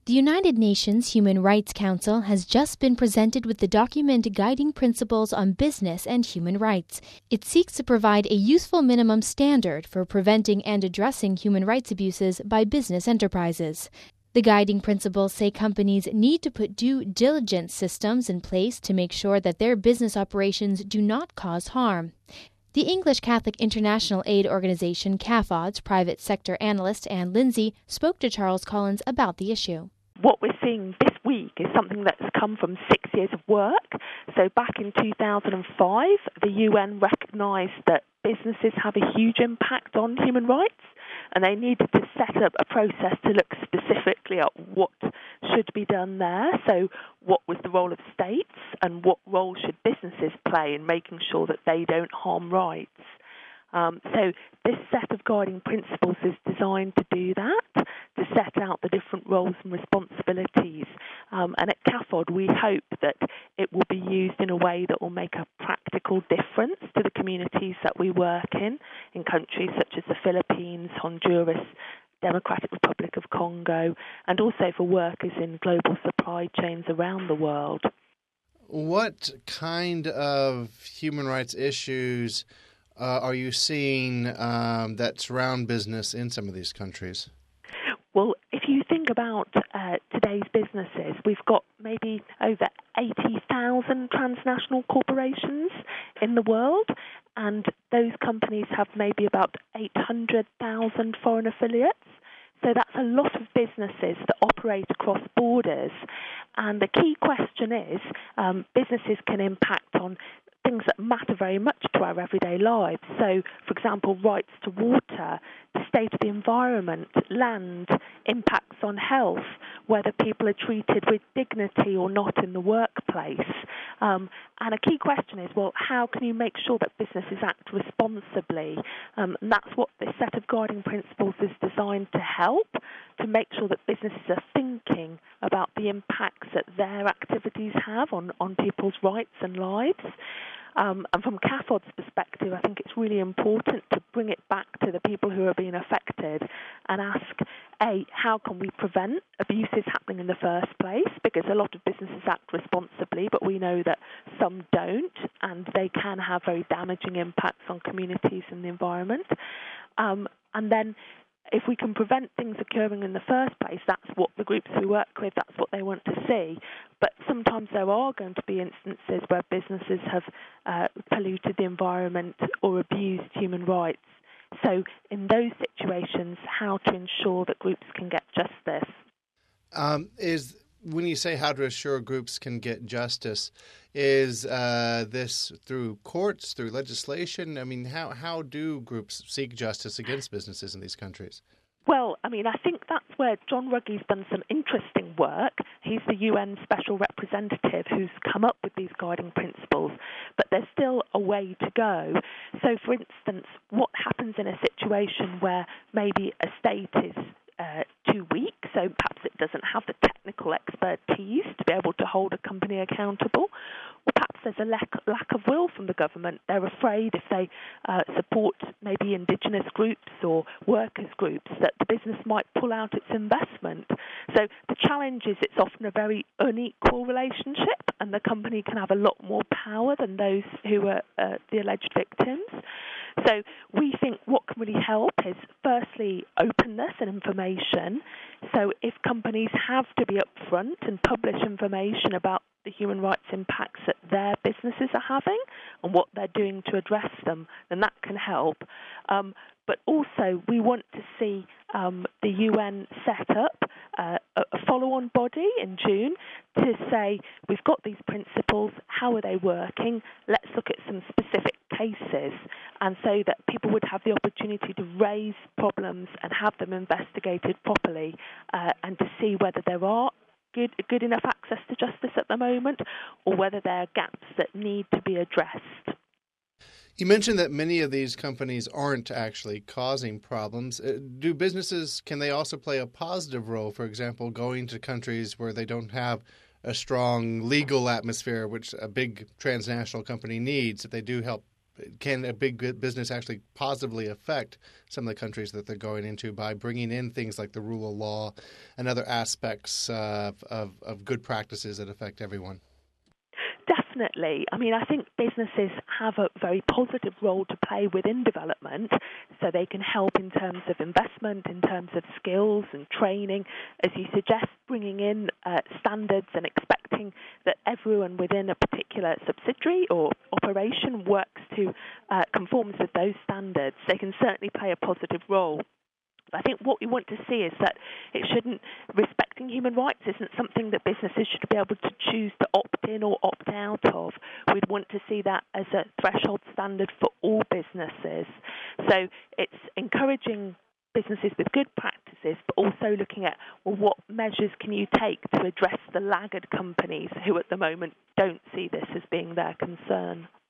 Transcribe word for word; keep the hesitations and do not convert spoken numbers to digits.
The United Nations Human Rights Council has just been presented with the document Guiding Principles on Business and Human Rights. It seeks to provide a useful minimum standard for preventing and addressing human rights abuses by business enterprises. The guiding principles say companies need to put due diligence systems in place to make sure that their business operations do not cause harm. The English Catholic International Aid Organization C A F Od's private sector analyst Anne Lindsay spoke to Charles Collins about the issue. What we're seeing this week is something that's come from six years of work. So back in two thousand five, the U N recognised that businesses have a huge impact on human rights, and they needed to set up a process to look specifically at what should be done there. So what was the role of states and what role should businesses play in making sure that they don't harm rights? Um, so this set of guiding principles is designed to do that, to set out the different roles and responsibilities. Um, and at C A F O D, we hope that it will be used in a way that will make a practical difference to the communities that we work in, in countries such as the Philippines, Honduras, Democratic Republic of Congo, and also for workers in global supply chains around the world. What kind of human rights issues uh, are you seeing um, that surround business in some of these countries? Well, if you think about uh, today's businesses, we've got maybe over eighty thousand transnational corporations in the world, and those companies have maybe about eight hundred thousand foreign affiliates. So that's a lot of businesses that operate across borders. And the key question is, um, businesses can impact on things that matter very much to our everyday lives. So, for example, rights to water, the state of the environment, land, impacts on health, whether people are treated with dignity or not in the workplace. Um, and a key question is, well, how can you make sure that businesses act responsibly? Um, and that's what this set of guiding principles is designed to help, to make sure that businesses are thinking about the impacts that their activities have on, on people's rights and lives. Um, and from C A F O D's perspective, I think it's really important to bring it back to the people who are being affected and ask, A, how can we prevent abuses happening in the first place? Because a lot of businesses act responsibly, but we know that some don't, and they can have very damaging impacts on communities and the environment. Um, and then if we can prevent things occurring in the first place, that's what the groups we work with, that's what they want to see. But sometimes there are going to be instances where businesses have uh, polluted the environment or abused human rights. So in those situations, how to ensure that groups can get justice. Um, is when you say how to assure groups can get justice, is uh, this through courts, through legislation? I mean, how, how do groups seek justice against businesses in these countries? Well, I mean, I think that's where John Ruggie's done some interesting work. He's the U N Special Representative who's come up with these guiding principles, but there's still a way to go. So, for instance, what happens in a situation where maybe a state is uh, too weak, so perhaps it doesn't have the technical expertise to be able to hold a company accountable, or perhaps there's a lack, lack of will from the government. They're afraid if they uh, support maybe indigenous groups or workers groups that the business might pull out its investment. So the challenge is it's often a very unequal relationship, and the company can have a lot more power than those who are uh, the alleged victims. So we think what can really help is firstly openness and information. So if companies have to be upfront and publish information about the human rights impacts that their businesses are having and what they're doing to address them, then that can help. Um, but also we want to see um, the U N set up uh, a follow-on body in June to say, we've got these principles, how are they working? Let's look at some specific cases, and so that people would have the opportunity to raise problems and have them investigated properly uh, and to see whether there are good, good enough access to justice at the moment or whether there are gaps that need to be addressed. You mentioned that many of these companies aren't actually causing problems. Uh, Do businesses, can they also play a positive role, for example, going to countries where they don't have a strong legal atmosphere, which a big transnational company needs, if they do help can a big business actually positively affect some of the countries that they're going into by bringing in things like the rule of law and other aspects uh, of, of good practices that affect everyone? Definitely. I mean, I think businesses have a very positive role to play within development, so they can help in terms of investment, in terms of skills and training, as you suggest, bringing in uh, standards and expecting that everyone within a particular subsidiary or operation works to uh, conforms with those standards. They can certainly play a positive role. I think what we want to see is that it shouldn't, respecting human rights isn't something that businesses should be able to choose to opt in or opt out of. We'd want to see that as a threshold standard for all businesses. So it's encouraging businesses with good practices, but also looking at, well, what measures can you take to address the laggard companies who at the moment don't see this as being their concern?